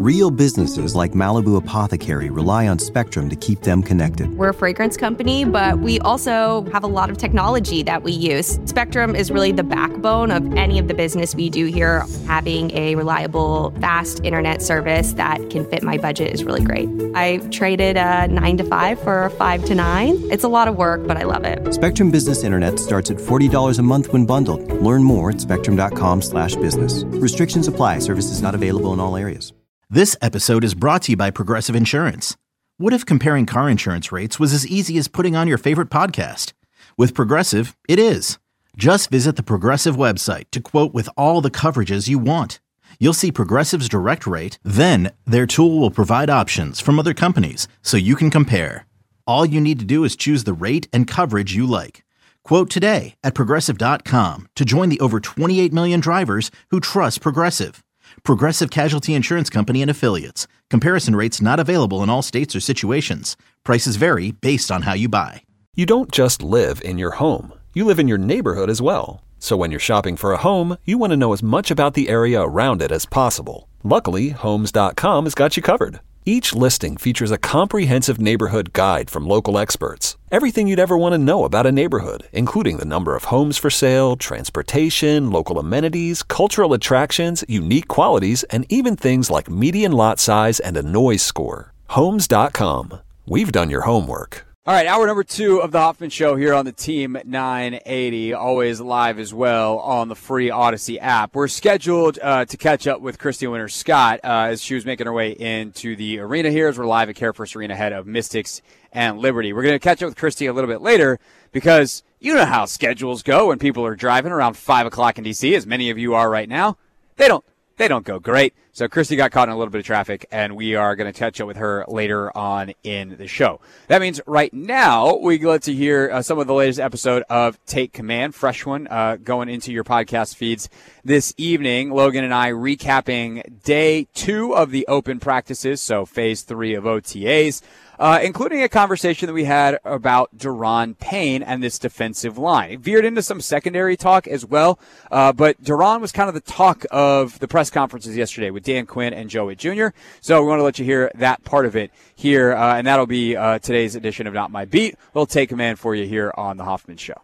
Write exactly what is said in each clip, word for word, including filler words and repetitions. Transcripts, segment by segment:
Real businesses like Malibu Apothecary rely on Spectrum to keep them connected. We're a fragrance company, but we also have a lot of technology that we use. Spectrum is really the backbone of any of the business we do here. Having a reliable, fast internet service that can fit my budget is really great. I traded a nine to five for a five to nine. It's a lot of work, but I love it. Spectrum Business Internet starts at forty dollars a month when bundled. Learn more at spectrum.com slash business. Restrictions apply. Services not available in all areas. This episode is brought to you by Progressive Insurance. What if comparing car insurance rates was as easy as putting on your favorite podcast? With Progressive, it is. Just visit the Progressive website to quote with all the coverages you want. You'll see Progressive's direct rate, then their tool will provide options from other companies so you can compare. All you need to do is choose the rate and coverage you like. Quote today at progressive dot com to join the over twenty-eight million drivers who trust Progressive. Progressive Casualty Insurance Company and Affiliates. Comparison rates not available in all states or situations. Prices vary based on how you buy. You don't just live in your home. You live in your neighborhood as well. So when you're shopping for a home, you want to know as much about the area around it as possible. Luckily, Homes dot com has got you covered. Each listing features a comprehensive neighborhood guide from local experts. Everything you'd ever want to know about a neighborhood, including the number of homes for sale, transportation, local amenities, cultural attractions, unique qualities, and even things like median lot size and a noise score. Homes dot com. We've done your homework. All right, hour number two of the Hoffman Show here on the Team nine eighty, always live as well on the free Odyssey app. We're scheduled uh, to catch up with Christy Winters-Scott uh, as she was making her way into the arena here as we're live at CareFirst Arena ahead of Mystics and Liberty. We're going to catch up with Christy a little bit later because you know how schedules go when people are driving around five o'clock in D C, as many of you are right now. They don't. They don't go great. So Christy got caught in a little bit of traffic, and we are going to catch up with her later on in the show. That means right now we get to hear uh, some of the latest episode of Take Command, fresh one, uh, going into your podcast feeds this evening. Logan and I recapping day two of the open practices, so phase three of O T As. Uh, including a conversation that we had about Daron Payne and this defensive line. It veered into some secondary talk as well, uh, but Daron was kind of the talk of the press conferences yesterday with Dan Quinn and Joe Witt Junior So we want to let you hear that part of it here, uh, and that'll be uh, today's edition of Not My Beat. We'll take command for you here on The Hoffman Show.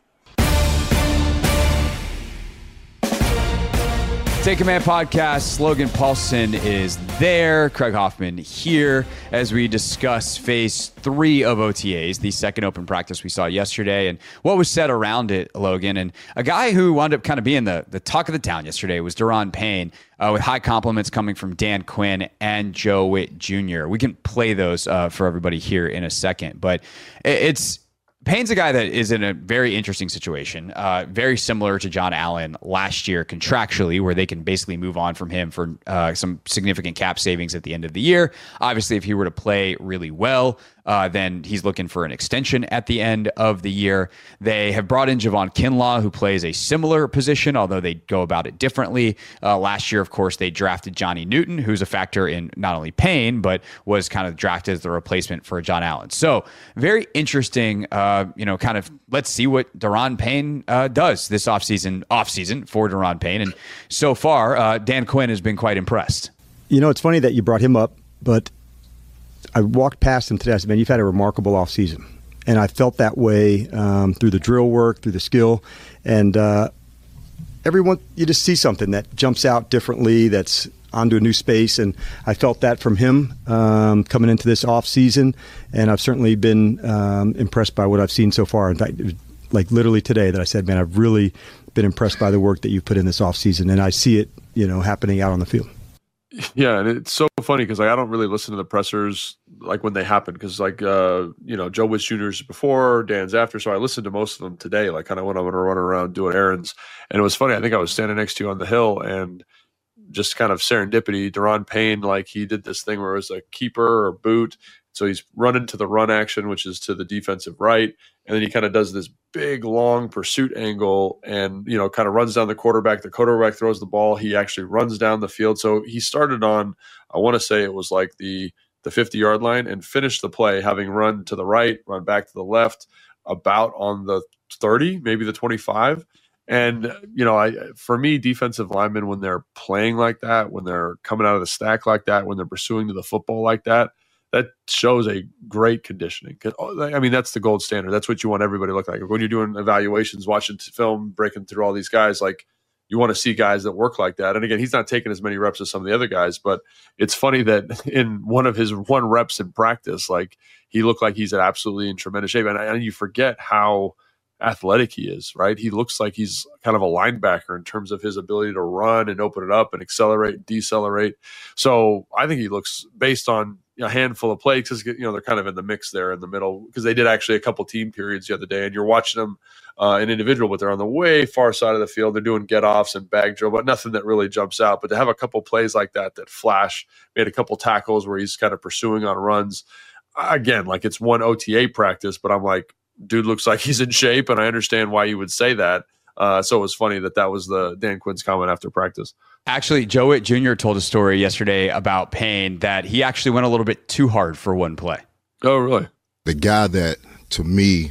Take Command Podcast, Logan Paulson is there. Craig Hoffman here as we discuss phase three of O T As, the second open practice we saw yesterday, and what was said around it, Logan. And a guy who wound up kind of being the, the talk of the town yesterday was Daron Payne, uh, with high compliments coming from Dan Quinn and Joe Witt Junior We can play those uh, for everybody here in a second, but it's Payne's a guy that is in a very interesting situation, uh, very similar to John Allen last year contractually, where they can basically move on from him for uh, some significant cap savings at the end of the year. Obviously, if he were to play really well, uh, then he's looking for an extension at the end of the year. They have brought in Javon Kinlaw, who plays a similar position, although they go about it differently. Uh, last year, of course, they drafted Johnny Newton, who's a factor in not only Payne, but was kind of drafted as the replacement for John Allen. So very interesting, uh, you know, kind of let's see what Daron Payne uh, does this offseason, offseason for Daron Payne. And so far, uh, Dan Quinn has been quite impressed. You know, it's funny that you brought him up, but I walked past him today. I said, man, you've had a remarkable offseason. And I felt that way um, through the drill work, through the skill. And uh, everyone, you just see something that jumps out differently, that's onto a new space. And I felt that from him um, coming into this offseason. And I've certainly been um, impressed by what I've seen so far. In fact, it was like literally today that I said, man, I've really been impressed by the work that you've put in this offseason. And I see it, you know, happening out on the field. Yeah, and it's so funny because like I don't really listen to the pressers like when they happen because like uh, you know Joe Witt Junior's before, Dan's after, so I listened to most of them today. Like kind of when I'm gonna run around doing errands, and it was funny. I think I was standing next to you on the hill, and just kind of serendipity. Daron Payne, like he did this thing where it was a keeper or boot. So he's running to the run action, which is to the defensive right. And then he kind of does this big, long pursuit angle and, you know, kind of runs down the quarterback. The quarterback throws the ball. He actually runs down the field. So he started on, I want to say it was like the the fifty-yard line and finished the play having run to the right, run back to the left, about on the thirty, maybe the twenty-five. And, you know, I for me, defensive linemen, when they're playing like that, when they're coming out of the stack like that, when they're pursuing to the football like that, that shows a great conditioning. I mean, that's the gold standard. That's what you want everybody to look like. When you're doing evaluations, watching film, breaking through all these guys, like you want to see guys that work like that. And again, he's not taking as many reps as some of the other guys, but it's funny that in one of his one reps in practice, like he looked like he's absolutely in tremendous shape. And, and you forget how athletic he is, right? He looks like he's kind of a linebacker in terms of his ability to run and open it up and accelerate and decelerate. So I think he looks, based on a handful of plays, because you know they're kind of in the mix there in the middle, because they did actually a couple team periods the other day, and you're watching them uh, an individual, but they're on the way far side of the field. They're doing get offs and bag drill, but nothing that really jumps out. But to have a couple plays like that that flash, made a couple tackles where he's kind of pursuing on runs. Again, like it's one O T A practice, but I'm like, dude looks like he's in shape, and I understand why you would say that. Uh, so it was funny that that was the Dan Quinn's comment after practice. Actually, Joe Witt Junior told a story yesterday about Payne that he actually went a little bit too hard for one play. Oh, really? The guy that, to me,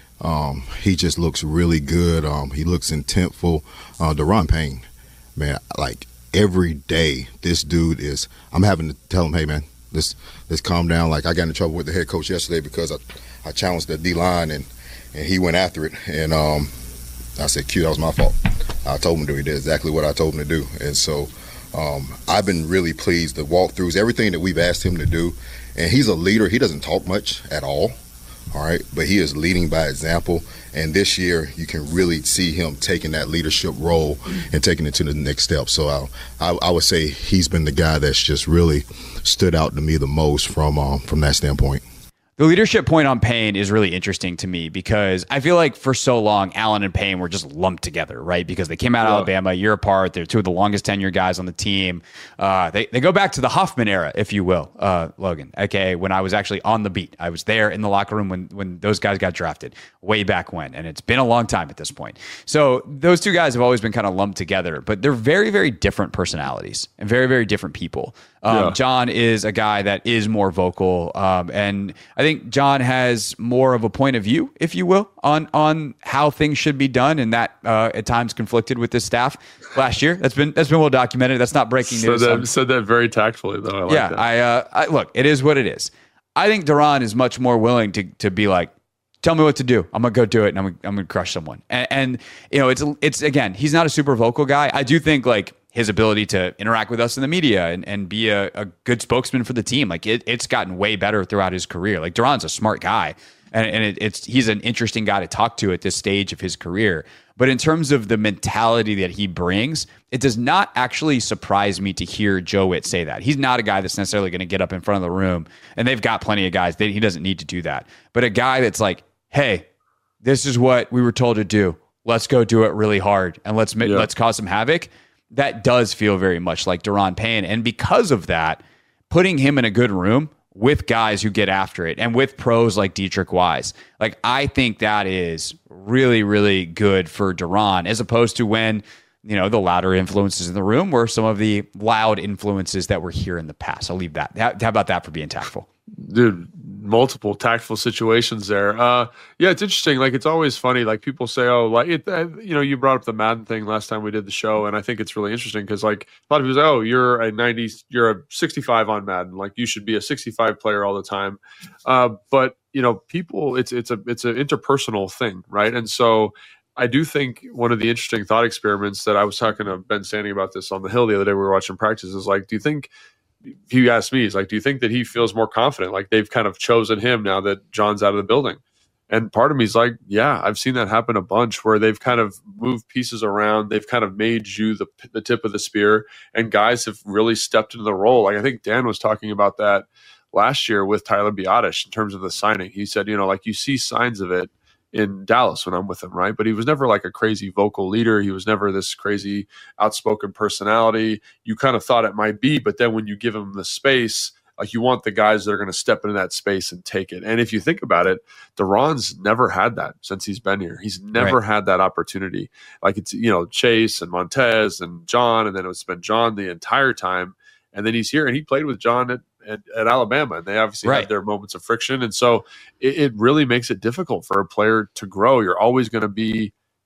um, he just looks really good. Um, he looks intentful. Uh, Daron Payne, man, like every day, this dude is, I'm having to tell him, hey, man, let's, let's calm down. Like I got in trouble with the head coach yesterday because I, I challenged the D-line, and, and he went after it. And um, I said, Q, that was my fault. I told him to do. He did exactly what I told him to do. And so um, I've been really pleased. The walkthroughs, everything that we've asked him to do. And he's a leader. He doesn't talk much at all, all right? But he is leading by example. And this year, you can really see him taking that leadership role and taking it to the next step. So I, I, I would say he's been the guy that's just really stood out to me the most from um, from that standpoint. The leadership point on Payne is really interesting to me because I feel like for so long, Allen and Payne were just lumped together, right? Because they came out of yeah. Alabama a year apart. They're two of the longest tenure guys on the team. Uh, they, they go back to the Huffman era, if you will, uh, Logan. Okay, when I was actually on the beat. I was there in the locker room when, when those guys got drafted, way back when. And it's been a long time at this point. So those two guys have always been kind of lumped together, but they're very, very different personalities and very, very different people. Um, yeah. John is a guy that is more vocal, um, and I think John has more of a point of view, if you will, on on how things should be done, and that uh, at times conflicted with his staff last year. That's been that's been well documented. That's not breaking so news. That, um, said that very tactfully, though. I like yeah, that. I, uh, I look. It is what it is. I think Daron is much more willing to to be like, tell me what to do. I'm gonna go do it, and I'm gonna, I'm gonna crush someone. And, and you know, it's it's again, he's not a super vocal guy. I do think like his ability to interact with us in the media and, and be a, a good spokesman for the team, like it, it's gotten way better throughout his career. Like Daron's a smart guy, and, and it, it's he's an interesting guy to talk to at this stage of his career. But in terms of the mentality that he brings, it does not actually surprise me to hear Joe Witt say that. He's not a guy that's necessarily going to get up in front of the room, and they've got plenty of guys that he doesn't need to do that. But a guy that's like, hey, this is what we were told to do. Let's go do it really hard, and let's yeah. let's cause some havoc. That does feel very much like Daron Payne. And because of that, putting him in a good room with guys who get after it and with pros like Dietrich Wise, like I think that is really, really good for Daron, as opposed to when, you know, the louder influences in the room were some of the loud influences that were here in the past. I'll leave that. How, how about that for being tactful? Dude, multiple tactful situations there. Uh, yeah, it's interesting. Like, it's always funny. Like, people say, oh, like, it, uh, you know, you brought up the Madden thing last time we did the show. And I think it's really interesting because, like, a lot of people say, oh, you're a ninety, you're a sixty-five on Madden. Like, you should be a sixty-five player all the time. Uh, but, you know, people, it's, it's a, it's an interpersonal thing, right? And so I do think one of the interesting thought experiments that I was talking to Ben Standing about this on the Hill the other day, we were watching practice, is like, do you think, he asked me, he's like, do you think that he feels more confident? Like they've kind of chosen him now that John's out of the building. And part of me is like, yeah, I've seen that happen a bunch where they've kind of moved pieces around. They've kind of made you the, the tip of the spear, and guys have really stepped into the role. Like I think Dan was talking about that last year with Tyler Biadasz in terms of the signing. He said, you know, like you see signs of it in Dallas when I'm with him, right? But he was never like a crazy vocal leader. He was never this crazy outspoken personality. You kind of thought it might be, but then when you give him the space, like you want the guys that are going to step into that space and take it. And if you think about it, Daron's never had that since he's been here. He's never right. had that opportunity. Like it's, you know, Chase and Montez and John, and then it's been John the entire time. And then he's here, and he played with John at At, at Alabama, and they obviously right. had their moments of friction, and so it, it really makes it difficult for a player to grow. You're always going to be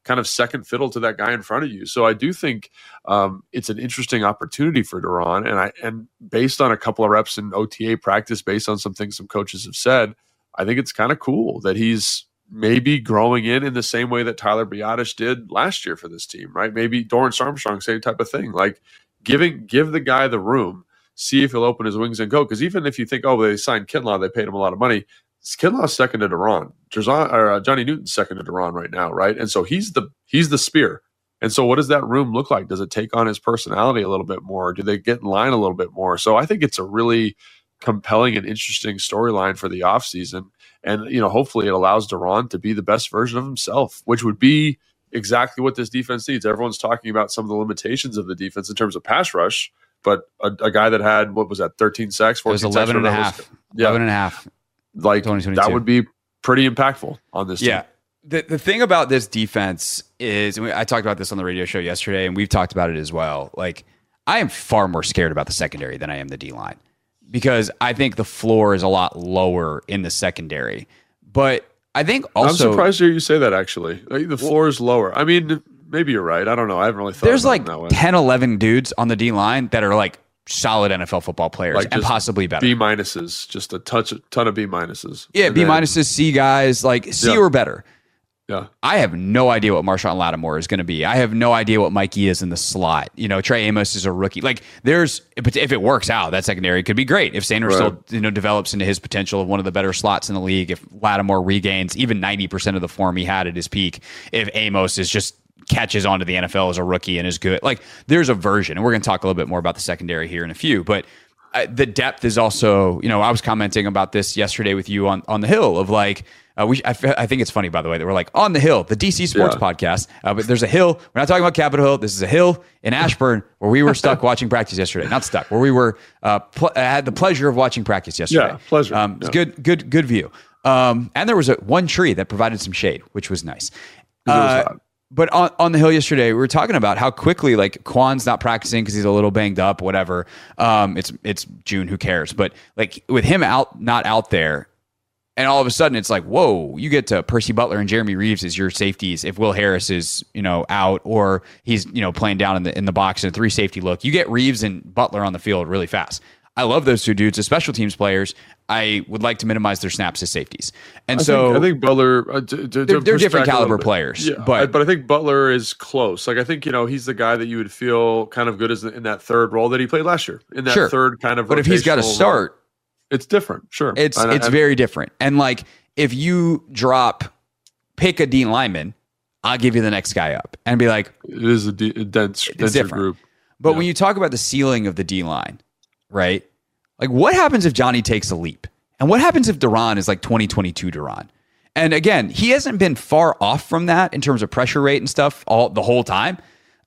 kind of second fiddle to that guy in front of you. So I do think um, it's an interesting opportunity for Duran. And I and based on a couple of reps in O T A practice, based on some things some coaches have said, I think it's kind of cool that he's maybe growing in in the same way that Tyler Biadasz did last year for this team, right? Maybe Dorrance Armstrong, same type of thing. Like giving give the guy the room, see if he'll open his wings and go. Because even if you think, oh, they signed Kinlaw, they paid him a lot of money. Kinlaw's second to Duran. Or, uh, Johnny Newton's second to Duran right now, right? And so he's the he's the spear. And so what does that room look like? Does it take on his personality a little bit more? Do they get in line a little bit more? So I think it's a really compelling and interesting storyline for the offseason. And, you know, hopefully it allows Duran to be the best version of himself, which would be exactly what this defense needs. Everyone's talking about some of the limitations of the defense in terms of pass rush, but a, a guy that had, what was that, thirteen sacks, fourteen it was eleven sacks, and a half. Was, yeah. eleven and a half. Like that would be pretty impactful on this team. Yeah. The the thing about this defense is, and we, I talked about this on the radio show yesterday, and we've talked about it as well. Like, I am far more scared about the secondary than I am the D-line, because I think the floor is a lot lower in the secondary. But I think also... I'm surprised to hear you say that, actually. Like, the floor is lower. I mean, maybe you're right. I don't know. I haven't really thought There's about like it that way. ten, eleven dudes on the D-line that are like solid N F L football players, Like and just possibly better. B minuses, just a touch, ton of B minuses. Yeah, And B then- minuses, C guys, like C Yeah. or better. Yeah. I have no idea what Marshawn Lattimore is going to be. I have no idea what Mikey is in the slot. You know, Trey Amos is a rookie. Like, there's, if it works out, that secondary could be great. If Sanders Right. still, you know, develops into his potential of one of the better slots in the league, if Lattimore regains even ninety percent of the form he had at his peak, if Amos is just catches onto the N F L as a rookie and is good, like, there's a version. And we're going to talk a little bit more about the secondary here in a few, but uh, the depth is also, you know, I was commenting about this yesterday with you on, on the Hill of like, Uh, we, I, I think it's funny, by the way, that we're like on the Hill, the D C Sports Yeah. podcast. Uh, but there's a hill. We're not talking about Capitol Hill. This is a hill in Ashburn where we were stuck watching practice yesterday. Not stuck, where we were uh, pl- had the pleasure of watching practice yesterday. Yeah, pleasure. Um, it's Yeah. good, good, good view. Um, and there was a one tree that provided some shade, which was nice. It was Uh, hot. But on, on the Hill yesterday, we were talking about how quickly, like, Quan's not practicing because he's a little banged up, whatever. Um, it's it's June, who cares? But like with him out, not out there. And all of a sudden, it's like, whoa, you get to Percy Butler and Jeremy Reeves as your safeties. If Will Harris is, you know, out or he's, you know, playing down in the in the box in a three safety look, you get Reeves and Butler on the field really fast. I love those two dudes as special teams players. I would like to minimize their snaps as safeties. And I so think, I think Butler, uh, to, to, they're, to they're push different back a little caliber bit. players. Yeah, but I, but I think Butler is close. Like, I think, you know, he's the guy that you would feel kind of good as in that third role that he played last year, in that Sure. third kind of. but if he's got to rotational role. start, it's different. Sure, it's And- it's and- very different. And like, if you drop, pick a Dean lineman, I'll give you the next guy up and be like, It is a, de- a dense, denser different. group. but Yeah. when you talk about the ceiling of the D line, right? Like, what happens if Johnny takes a leap? And what happens if Duran is like twenty twenty-two Duran? And again, he hasn't been far off from that in terms of pressure rate and stuff all the whole time.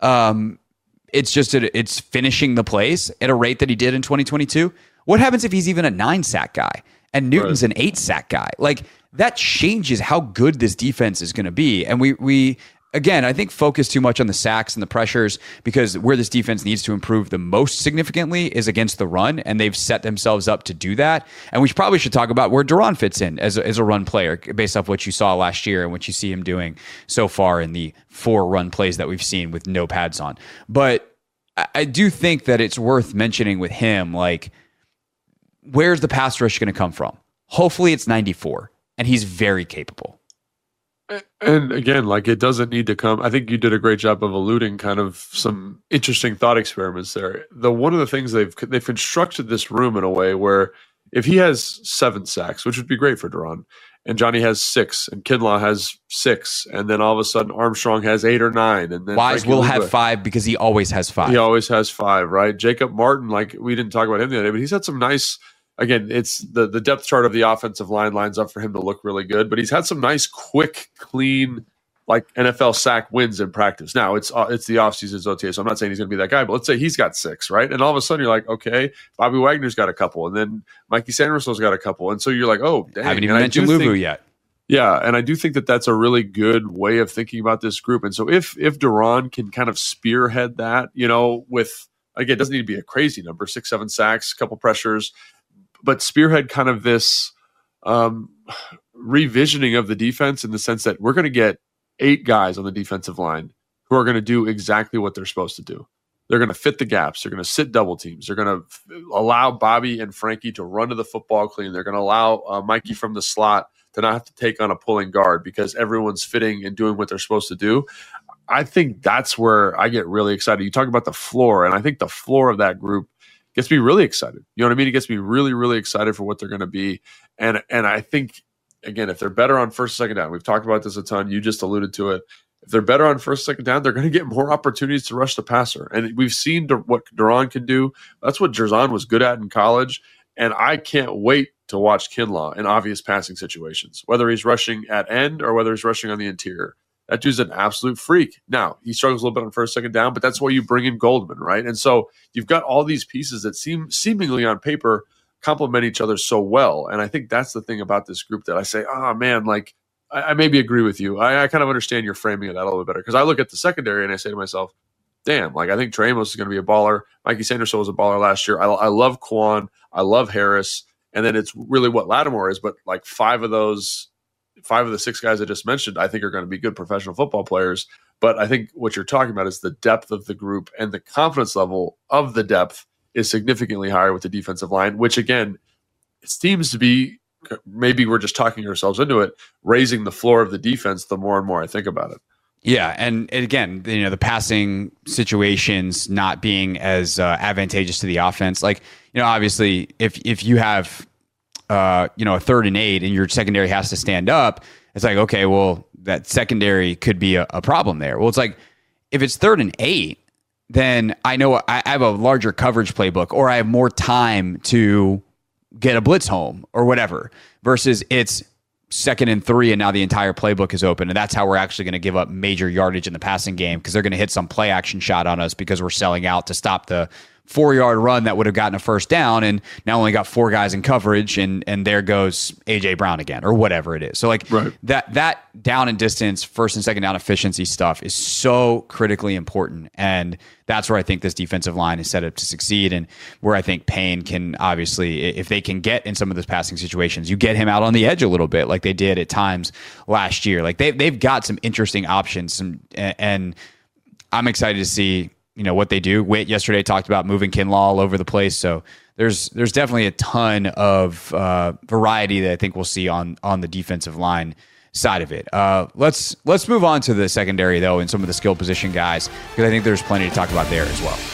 Um, it's just that it's finishing the plays at a rate that he did in twenty twenty-two. What happens if he's even a nine sack guy and Newton's Right. an eight sack guy? Like, that changes how good this defense is going to be. And we we again, I think focus too much on the sacks and the pressures, because where this defense needs to improve the most significantly is against the run, and they've set themselves up to do that. And we probably should talk about where Duran fits in as a, as a run player based off what you saw last year and what you see him doing so far in the four run plays that we've seen with no pads on. But I, I do think that it's worth mentioning with him, like, where's the pass rush going to come from? Hopefully it's ninety-four, and he's very capable. And again, like, it doesn't need to come. I think you did a great job of alluding kind of some interesting thought experiments there. The one of the things they've they've constructed this room in a way where if he has seven sacks, which would be great for Duran, and Johnny has six, and Kinlaw has six, and then all of a sudden Armstrong has eight or nine, and then Wise Frankie will Luba- have five because he always has five. He always has five, right? Jacob Martin, like, we didn't talk about him the other day, but he's had some nice. Again, it's the the depth chart of the offensive line lines up for him to look really good, but he's had some nice, quick, clean, like, N F L sack wins in practice. Now it's uh, it's the offseason, it's O T A, so I'm not saying he's going to be that guy, but let's say he's got six, right? And all of a sudden you're like, okay, Bobby Wagner's got a couple, and then Mikey Sanderson's got a couple, and so you're like, oh, dang. Haven't even And I mentioned do Luvu think- yet. Yeah, and I do think that that's a really good way of thinking about this group. And so if if Duran can kind of spearhead that, you know, with, again, it doesn't need to be a crazy number, six, seven sacks, a couple pressures, but spearhead kind of this um, revisioning of the defense in the sense that we're going to get eight guys on the defensive line who are going to do exactly what they're supposed to do. They're going to fit the gaps. They're going to sit double teams. They're going to allow Bobby and Frankie to run to the football clean. They're going to allow uh, Mikey from the slot to not have to take on a pulling guard because everyone's fitting and doing what they're supposed to do. I think that's where I get really excited. You talk about the floor, and I think the floor of that group gets me really excited. You know what I mean? It gets me really, really excited for what they're going to be. And and I think, again, if they're better on first, second down, we've talked about this a ton. You just alluded to it. If they're better on first, second down, they're going to get more opportunities to rush the passer. And we've seen what Duran can do. That's what Jerzon was good at in college. And I can't wait to watch Kinlaw in obvious passing situations, whether he's rushing at end or whether he's rushing on the interior. That dude's an absolute freak. Now, he struggles a little bit on first, second down, but that's why you bring in Goldman, right? And so you've got all these pieces that seem seemingly on paper complement each other so well. And I think that's the thing about this group that I say, oh, man, like, I, I maybe agree with you. I, I kind of understand your framing of that a little bit better because I look at the secondary and I say to myself, damn, like I think Trey Amos is going to be a baller. Mikey Sanderson was a baller last year. I, I love Quan. I love Harris. And then it's really what Lattimore is. But like five of those, five of the six guys I just mentioned, I think are going to be good professional football players. But I think what you're talking about is the depth of the group and the confidence level of the depth is significantly higher with the defensive line, which again, it seems to be, maybe we're just talking ourselves into it, raising the floor of the defense the more and more I think about it. Yeah, and again, you know, the passing situations not being as uh, advantageous to the offense. Like, you know, obviously, if if you have, uh, you know, a third and eight and your secondary has to stand up, it's like, okay, well, that secondary could be a, a problem there. Well, it's like, if it's third and eight, then I know I have a larger coverage playbook or I have more time to get a blitz home or whatever, versus it's second and three and now the entire playbook is open. And that's how we're actually going to give up major yardage in the passing game because they're going to hit some play action shot on us because we're selling out to stop the four yard run that would have gotten a first down. And now only got four guys in coverage and, and there goes A J Brown again or whatever it is. So like right. that, that down and distance, first and second down efficiency stuff is so critically important. And that's where I think this defensive line is set up to succeed and where I think Payne can obviously, if they can get in some of those passing situations, you get him out on the edge a little bit like they did at times last year. Like they, they've got some interesting options some, and I'm excited to see, you know, what they do. Witt yesterday talked about moving Kinlaw all over the place. So there's there's definitely a ton of uh, variety that I think we'll see on on the defensive line side of it. Uh, let's let's move on to the secondary though, and some of the skill position guys because I think there's plenty to talk about there as well.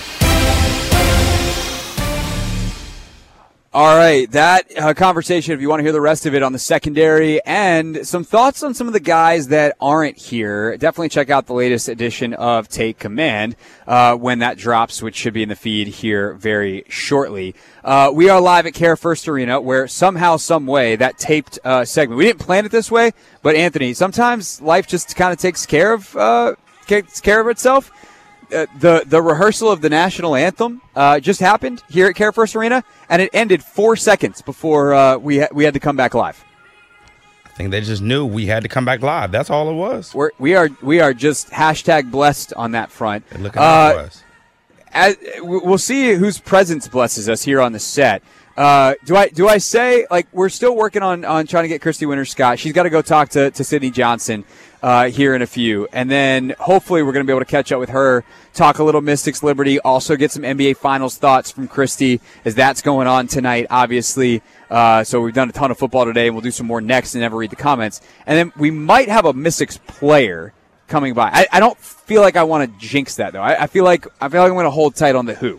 All right, that uh, conversation, if you want to hear the rest of it on the secondary and some thoughts on some of the guys that aren't here, definitely check out the latest edition of Take Command uh, when that drops, which should be in the feed here very shortly. Uh, we are live at Care First Arena where somehow, some way, that taped uh, segment, we didn't plan it this way, but Anthony, sometimes life just kind of takes care of uh, takes care of itself. Uh, the the rehearsal of the national anthem uh, just happened here at Care First Arena, and it ended four seconds before uh, we ha- we had to come back live. I think they just knew we had to come back live. That's all it was. We're, we are we are just hashtag blessed on that front. They're looking at uh, us. As, we'll see whose presence blesses us here on the set. Uh, do I do I say like we're still working on, on trying to get Christy Winters Scott? She's got to go talk to to Sydney Johnson uh, here in a few, and then hopefully we're going to be able to catch up with her, talk a little Mystics Liberty, also get some N B A Finals thoughts from Christy as that's going on tonight. Obviously, uh, so we've done a ton of football today, and we'll do some more next and never read the comments, and then we might have a Mystics player coming by. I, I don't feel like I want to jinx that though. I, I feel like I feel like I'm going to hold tight on the who.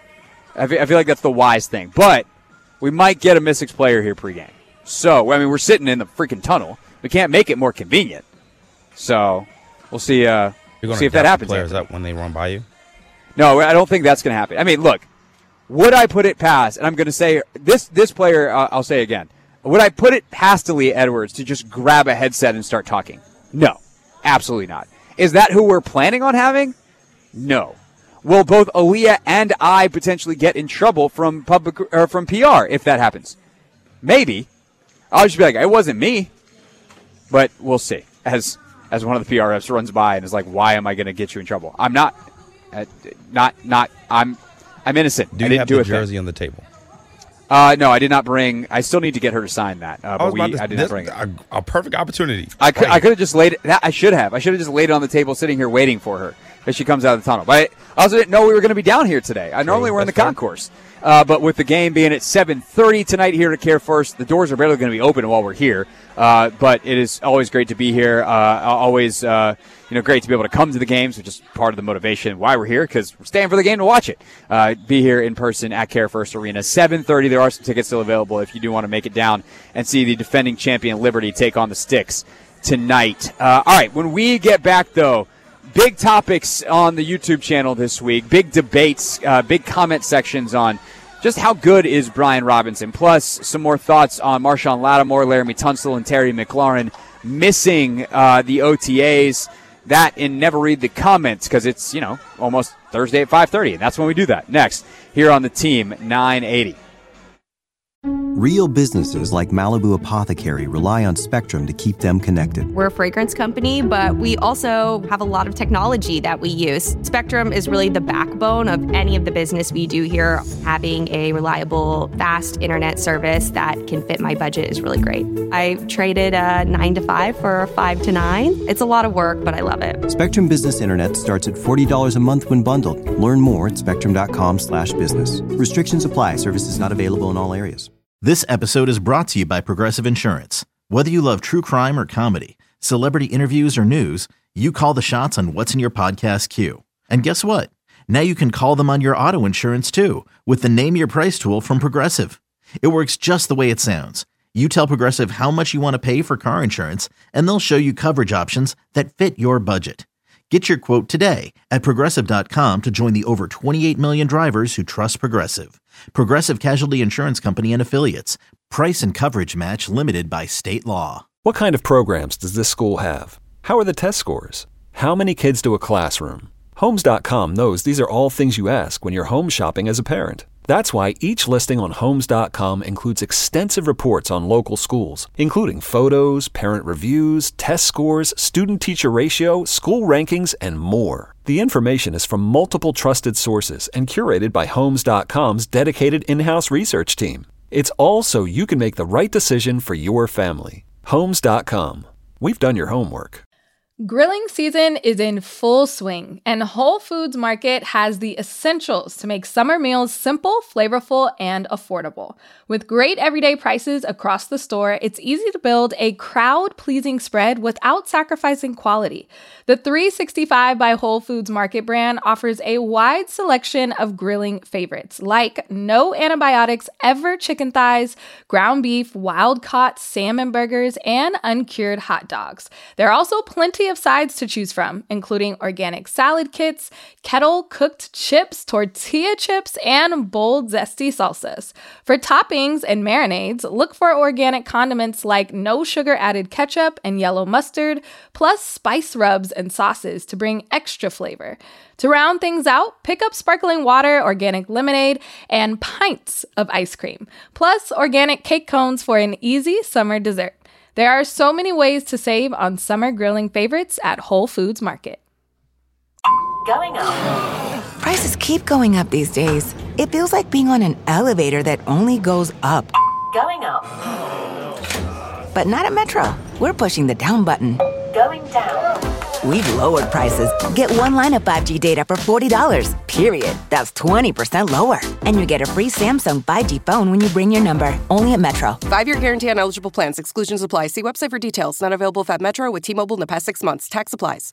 I feel, I feel like that's the wise thing, but we might get a Mystics player here pregame. So, I mean, we're sitting in the freaking tunnel. We can't make it more convenient. So, we'll see. Uh, You're see if that happens. Players up when they run by you. No, I don't think that's going to happen. I mean, look, would I put it past? And I'm going to say this. This player, uh, I'll say again. Would I put it past Aaliyah Edwards to just grab a headset and start talking? No, absolutely not. Is that who we're planning on having? No. Will both Aaliyah and I potentially get in trouble from public or from P R if that happens? Maybe. I'll just be like, it wasn't me. But we'll see. As as one of the P R Fs runs by and is like, why am I going to get you in trouble? I'm not. Uh, not not. I'm. I'm innocent. Do I you didn't have do the it jersey then. on the table? Uh, no, I did not bring. I still need to get her to sign that. Uh, I but was we, about to, I did this, not bring it. A, a perfect opportunity. I could, Right. I could have just laid it. That, I should have. I should have just laid it on the table, sitting here waiting for her as she comes out of the tunnel. But I also didn't know we were going to be down here today. I normally we're in the That's fair. concourse, uh, but with the game being at seven thirty tonight here at Care First, the doors are barely going to be open while we're here. Uh, but it is always great to be here. Uh, always, uh, you know, great to be able to come to the games, which is part of the motivation why we're here, because we're staying for the game to watch it. Uh, be here in person at Care First Arena, seven thirty. There are some tickets still available if you do want to make it down and see the defending champion Liberty take on the Sticks tonight. Uh, all right, when we get back, though, big topics on the YouTube channel this week, big debates, uh, big comment sections on just how good is Brian Robinson, plus some more thoughts on Marshawn Lattimore, Laramie Tunsil, and Terry McLaurin missing uh, the O T As. That and never read the comments because it's, you know, almost Thursday at five thirty, and that's when we do that. Next, here on the Team nine eighty. Real businesses like Malibu Apothecary rely on Spectrum to keep them connected. We're a fragrance company, but we also have a lot of technology that we use. Spectrum is really the backbone of any of the business we do here. Having a reliable, fast internet service that can fit my budget is really great. I traded a nine to five for a five to nine. It's a lot of work, but I love it. Spectrum Business Internet starts at forty dollars a month when bundled. Learn more at spectrum.com slash business. Restrictions apply. Services not available in all areas. This episode is brought to you by Progressive Insurance. Whether you love true crime or comedy, celebrity interviews or news, you call the shots on what's in your podcast queue. And guess what? Now you can call them on your auto insurance too with the Name Your Price tool from Progressive. It works just the way it sounds. You tell Progressive how much you want to pay for car insurance, and they'll show you coverage options that fit your budget. Get your quote today at Progressive dot com to join the over twenty-eight million drivers who trust Progressive. Progressive Casualty Insurance Company and Affiliates. Price and coverage match limited by state law. What kind of programs does this school have? How are the test scores? How many kids do a classroom? Homes dot com knows these are all things you ask when you're home shopping as a parent. That's why each listing on Homes dot com includes extensive reports on local schools, including photos, parent reviews, test scores, student-teacher ratio, school rankings, and more. The information is from multiple trusted sources and curated by Homes dot com's dedicated in-house research team. It's all so you can make the right decision for your family. Homes dot com. We've done your homework. Grilling season is in full swing, and Whole Foods Market has the essentials to make summer meals simple, flavorful, and affordable. With great everyday prices across the store, it's easy to build a crowd-pleasing spread without sacrificing quality. The three sixty-five by Whole Foods Market brand offers a wide selection of grilling favorites, like no antibiotics ever chicken thighs, ground beef, wild-caught salmon burgers, and uncured hot dogs. There are also plenty of sides to choose from, including organic salad kits, kettle-cooked chips, tortilla chips, and bold, zesty salsas. For toppings and marinades, look for organic condiments like no-sugar-added ketchup and yellow mustard, plus spice rubs and sauces to bring extra flavor. To round things out, pick up sparkling water, organic lemonade, and pints of ice cream, plus organic cake cones for an easy summer dessert. There are so many ways to save on summer grilling favorites at Whole Foods Market. Going up. Prices keep going up these days. It feels like being on an elevator that only goes up. Going up. But not at Metro. We're pushing the down button. Going down. We've lowered prices. Get one line of five G data for forty dollars, period. That's twenty percent lower. And you get a free Samsung five G phone when you bring your number. Only at Metro. Five-year guarantee on eligible plans. Exclusions apply. See website for details. Not available if at Metro with T-Mobile in the past six months. Tax applies.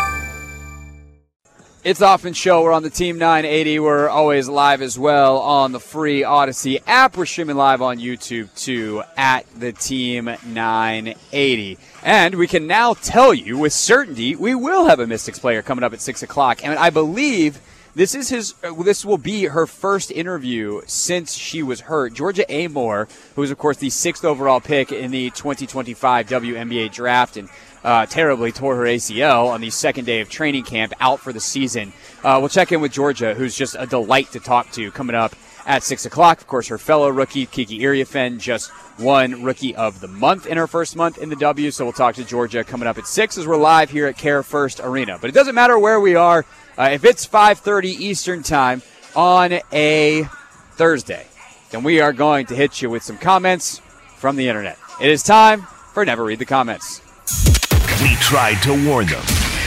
It's the Hoffman Show. We're on the Team nine eighty. We're always live as well on the free Odyssey app. We're streaming live on YouTube, too, at the Team nine eighty. And we can now tell you with certainty we will have a Mystics player coming up at six o'clock. And I believe this is his. This will be her first interview since she was hurt. Georgia Amore, who is, of course, the sixth overall pick in the twenty twenty-five W N B A draft, and Uh, terribly tore her A C L on the second day of training camp, out for the season. Uh, we'll check in with Georgia, who's just a delight to talk to, coming up at six o'clock. Of course, her fellow rookie, Kiki Iriafen, just won Rookie of the Month in her first month in the W, so we'll talk to Georgia coming up at six as we're live here at Care First Arena. But it doesn't matter where we are. Uh, if it's five thirty Eastern Time on a Thursday, then we are going to hit you with some comments from the internet. It is time for Never Read the Comments. We tried to warn them.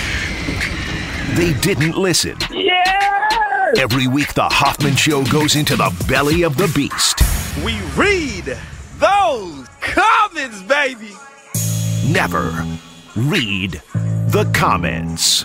They didn't listen. Yeah! Every week, the Hoffman Show goes into the belly of the beast. We read those comments, baby. Never read the comments.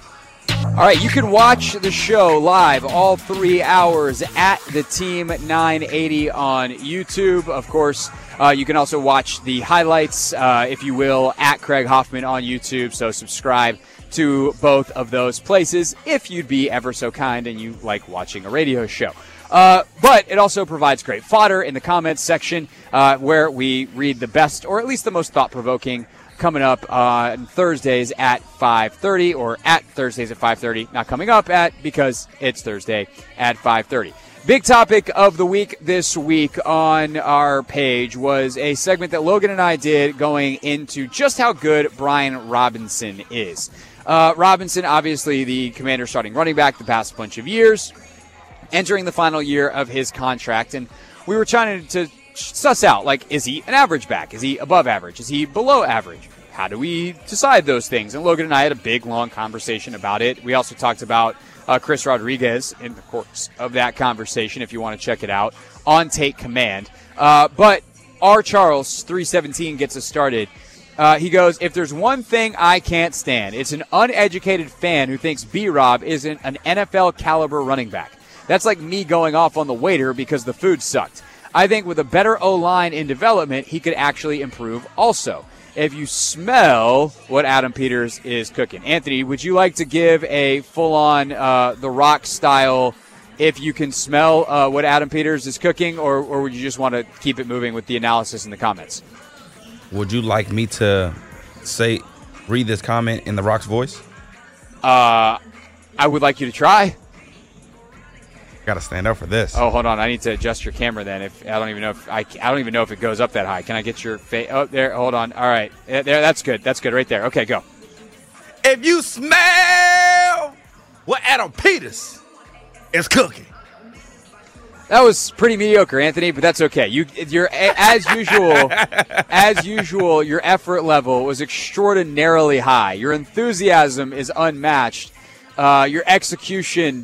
All right, you can watch the show live all three hours at the Team nine eighty on YouTube. Of course, uh, you can also watch the highlights, uh, if you will, at Craig Hoffman on YouTube. So subscribe to both of those places if you'd be ever so kind and you like watching a radio show. Uh, but it also provides great fodder in the comments section uh, where we read the best, or at least the most thought-provoking, coming up uh, on Thursdays at five thirty, or at Thursdays at five thirty. Not coming up at, because it's Thursday at five thirty. Big topic of the week this week on our page was a segment that Logan and I did going into just how good Brian Robinson is. Uh, Robinson, obviously the Commander starting running back the past bunch of years, entering the final year of his contract, and we were trying to, to suss out, like, is he an average back? Is he above average? Is he below average? How do we decide those things? And Logan and I had a big, long conversation about it. We also talked about uh, Chris Rodriguez in the course of that conversation, if you want to check it out, on Take Command. Uh, but R. Charles, three seventeen, gets us started. Uh, he goes, if there's one thing I can't stand, it's an uneducated fan who thinks B-Rob isn't an N F L-caliber running back. That's like me going off on the waiter because the food sucked. I think with a better O-line in development, he could actually improve also. If you smell what Adam Peters is cooking. Anthony, would you like to give a full-on uh, The Rock style, if you can smell uh, what Adam Peters is cooking, or, or would you just want to keep it moving with the analysis in the comments? Would you like me to say, read this comment in The Rock's voice? Uh, I would like you to try. Got to stand up for this. Oh, hold on. I need to adjust your camera then. If I don't even know if I, I don't even know if it goes up that high. Can I get your face? Oh, there. Hold on. All right. There. That's good. That's good right there. Okay, go. If you smell what Adam Peters is cooking. That was pretty mediocre, Anthony, but that's okay. You, you're as usual. As usual, your effort level was extraordinarily high. Your enthusiasm is unmatched. Uh, your execution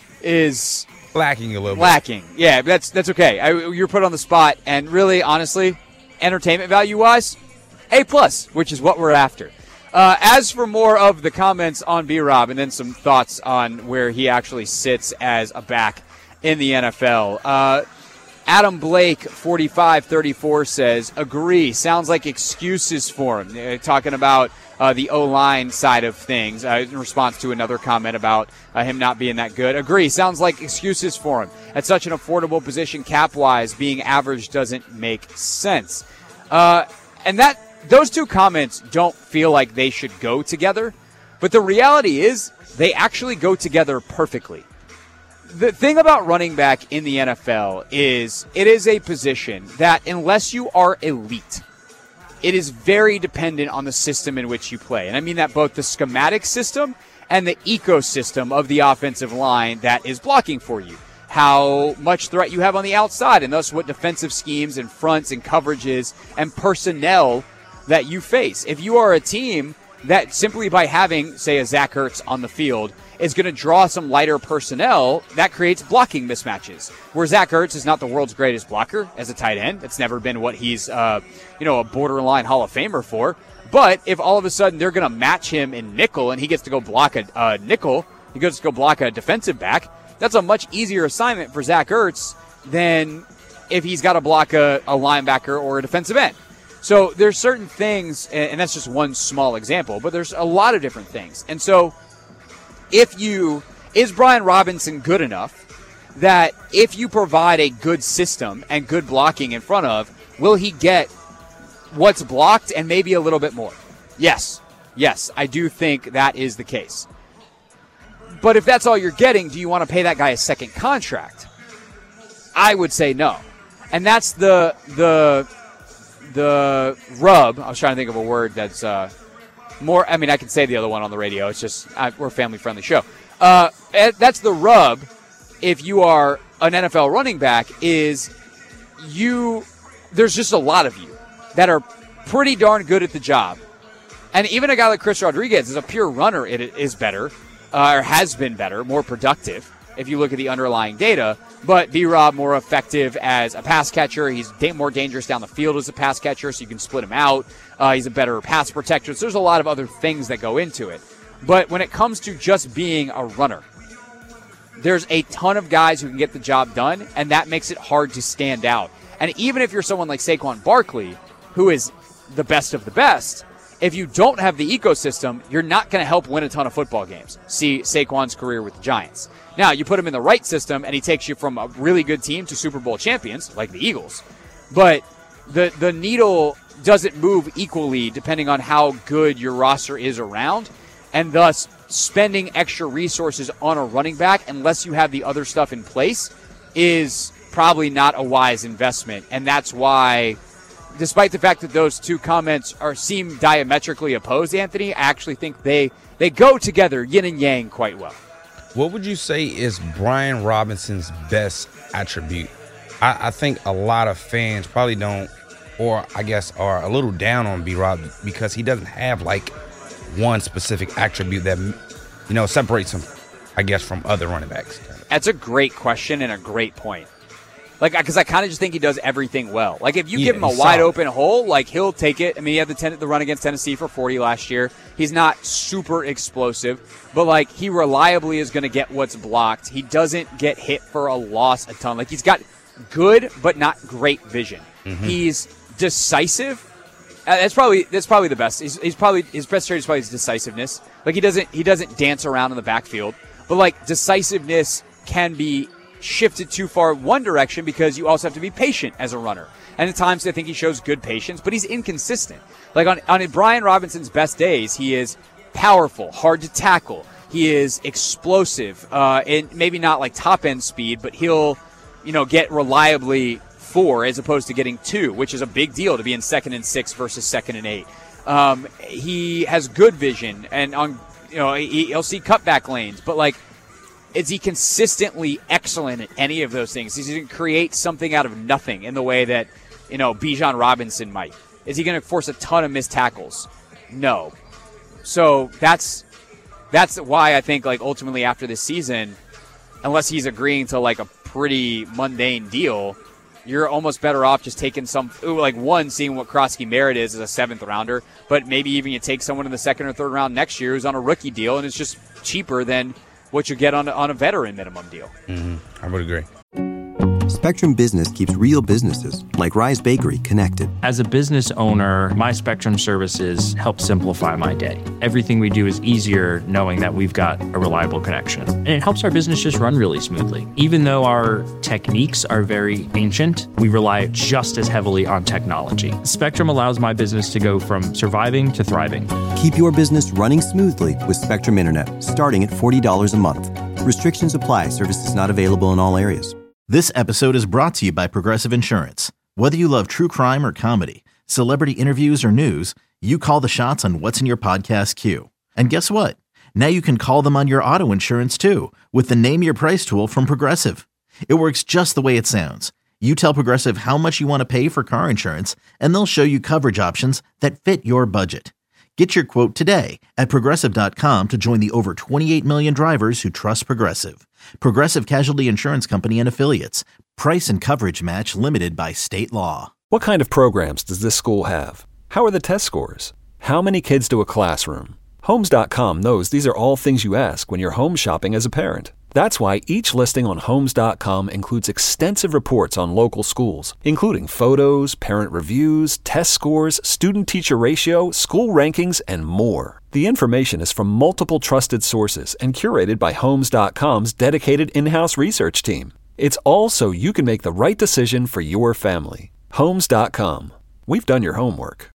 is lacking a little. Lacking, bit. yeah. That's that's okay. I, you're put on the spot, and really, honestly, entertainment value wise, A plus, which is what we're after. Uh, as for more of the comments on B-Rob, and then some thoughts on where he actually sits as a back in the N F L. Uh, Adam Blake, forty-five thirty-four, says, agree. Sounds like excuses for him. They're talking about uh, the O-line side of things uh, in response to another comment about uh, him not being that good. Agree. Sounds like excuses for him. At such an affordable position cap-wise, being average doesn't make sense. Uh, and that those two comments don't feel like they should go together, but the reality is they actually go together perfectly. The thing about running back in the N F L is it is a position that unless you are elite, it is very dependent on the system in which you play. And I mean that both the schematic system and the ecosystem of the offensive line that is blocking for you. How much threat you have on the outside, and thus what defensive schemes and fronts and coverages and personnel that you face. If you are a team that simply by having, say, a Zach Ertz on the field is going to draw some lighter personnel, that creates blocking mismatches. Where Zach Ertz is not the world's greatest blocker as a tight end. It's never been what he's, uh, you know, a borderline Hall of Famer for. But if all of a sudden they're going to match him in nickel and he gets to go block a uh, nickel, he gets to go block a defensive back, that's a much easier assignment for Zach Ertz than if he's got to block a, a linebacker or a defensive end. So there's certain things, and that's just one small example, but there's a lot of different things. And so if you, is Brian Robinson good enough that if you provide a good system and good blocking in front of, will he get what's blocked and maybe a little bit more? Yes. Yes, I do think that is the case. But if that's all you're getting, do you want to pay that guy a second contract? I would say no. And that's the the the rub. I was trying to think of a word that's uh, more, I mean, I can say the other one on the radio. It's just, I, we're a family-friendly show. Uh, that's the rub if you are an N F L running back, is you there's just a lot of you that are pretty darn good at the job. And even a guy like Chris Rodriguez is a pure runner. It is better, uh, or has been better, more productive if you look at the underlying data. But B-Rob more effective as a pass catcher. He's da- more dangerous down the field as a pass catcher, so you can split him out. Uh, he's a better pass protector. So there's a lot of other things that go into it. But when it comes to just being a runner, there's a ton of guys who can get the job done, and that makes it hard to stand out. And even if you're someone like Saquon Barkley, who is the best of the best, if you don't have the ecosystem, you're not going to help win a ton of football games. See Saquon's career with the Giants. Now, you put him in the right system, and he takes you from a really good team to Super Bowl champions, like the Eagles. But the the needle doesn't move equally depending on how good your roster is around, and thus spending extra resources on a running back, unless you have the other stuff in place, is probably not a wise investment. And that's why, despite the fact that those two comments are seem diametrically opposed, Anthony, I actually think they, they go together, yin and yang, quite well. What would you say is Brian Robinson's best attribute? I, I think a lot of fans probably don't, or I guess are a little down on B-Rob because he doesn't have like one specific attribute that, you know, separates him, I guess, from other running backs. That's a great question and a great point. Like, because I kind of just think he does everything well. Like, if you Yeah, give him a he's wide solid. open hole, like, he'll take it. I mean, he had the, ten, the run against Tennessee for forty last year. He's not super explosive, but, like, he reliably is going to get what's blocked. He doesn't get hit for a loss a ton. Like, he's got good but not great vision. Mm-hmm. He's decisive. Uh, that's probably that's probably the best. He's, he's probably his best trait is probably his decisiveness. Like, he doesn't he doesn't dance around in the backfield, but, like, decisiveness can be shifted too far one direction because you also have to be patient as a runner. And at times I think he shows good patience, but he's inconsistent. Like on, on Brian Robinson's best days, he is powerful, hard to tackle. He is explosive, uh, and maybe not like top end speed, but he'll, you know, get reliably four as opposed to getting two, which is a big deal to be in second and six versus second and eight. Um, he has good vision, and on, you know, he, he'll see cutback lanes, but like, is he consistently excellent at any of those things? Is he going to create something out of nothing in the way that, you know, Bijan Robinson might? Is he going to force a ton of missed tackles? No. So that's that's why I think, like, ultimately after this season, unless he's agreeing to, like, a pretty mundane deal, you're almost better off just taking some, like, one, seeing what Krosky Merritt is as a seventh rounder, but maybe even you take someone in the second or third round next year who's on a rookie deal, and it's just cheaper than what you get on, on a veteran minimum deal. Mm-hmm. I would agree. Spectrum Business keeps real businesses, like Rise Bakery, connected. As a business owner, my Spectrum services help simplify my day. Everything we do is easier knowing that we've got a reliable connection. And it helps our business just run really smoothly. Even though our techniques are very ancient, we rely just as heavily on technology. Spectrum allows my business to go from surviving to thriving. Keep your business running smoothly with Spectrum Internet, starting at forty dollars a month. Restrictions apply. Services not available in all areas. This episode is brought to you by Progressive Insurance. Whether you love true crime or comedy, celebrity interviews or news, you call the shots on what's in your podcast queue. And guess what? Now you can call them on your auto insurance too with the Name Your Price tool from Progressive. It works just the way it sounds. You tell Progressive how much you want to pay for car insurance, and they'll show you coverage options that fit your budget. Get your quote today at Progressive dot com to join the over twenty-eight million drivers who trust Progressive. Progressive Casualty Insurance Company and Affiliates. Price and coverage match limited by state law. What kind of programs does this school have? How are the test scores? How many kids do a classroom? Homes dot com knows these are all things you ask when you're home shopping as a parent. That's why each listing on Homes dot com includes extensive reports on local schools, including photos, parent reviews, test scores, student-teacher ratio, school rankings, and more. The information is from multiple trusted sources and curated by Homes dot com's dedicated in-house research team. It's all so you can make the right decision for your family. Homes dot com. We've done your homework.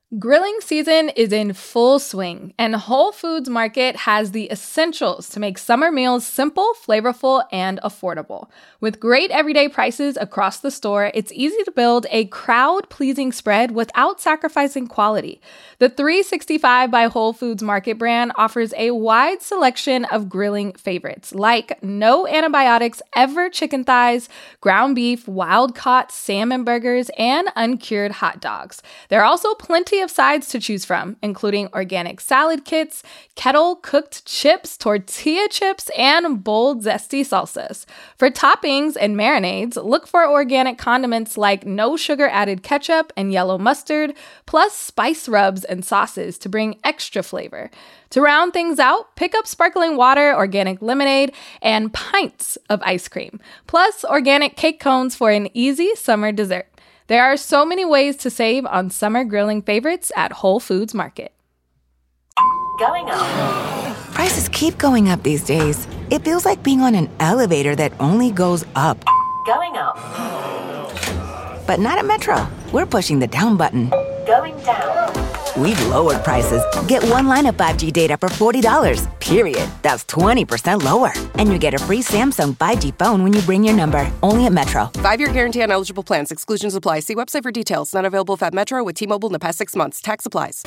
Grilling season is in full swing, and Whole Foods Market has the essentials to make summer meals simple, flavorful, and affordable. With great everyday prices across the store, it's easy to build a crowd-pleasing spread without sacrificing quality. The three sixty-five by Whole Foods Market brand offers a wide selection of grilling favorites, like no antibiotics ever chicken thighs, ground beef, wild-caught salmon burgers, and uncured hot dogs. There are also plenty of sides to choose from, including organic salad kits, kettle-cooked chips, tortilla chips, and bold, zesty salsas. For toppings and marinades, look for organic condiments like no sugar-added ketchup and yellow mustard, plus spice rubs and sauces to bring extra flavor. To round things out, pick up sparkling water, organic lemonade, and pints of ice cream, plus organic cake cones for an easy summer dessert. There are so many ways to save on summer grilling favorites at Whole Foods Market. Going up. Prices keep going up these days. It feels like being on an elevator that only goes up. Going up. But not at Metro. We're pushing the down button. Going down. We've lowered prices. Get one line of five G data for forty dollars, period. That's twenty percent lower. And you get a free Samsung five G phone when you bring your number. Only at Metro. Five-year guarantee on eligible plans. Exclusions apply. See website for details. Not available at Metro with T-Mobile in the past six months. Tax applies.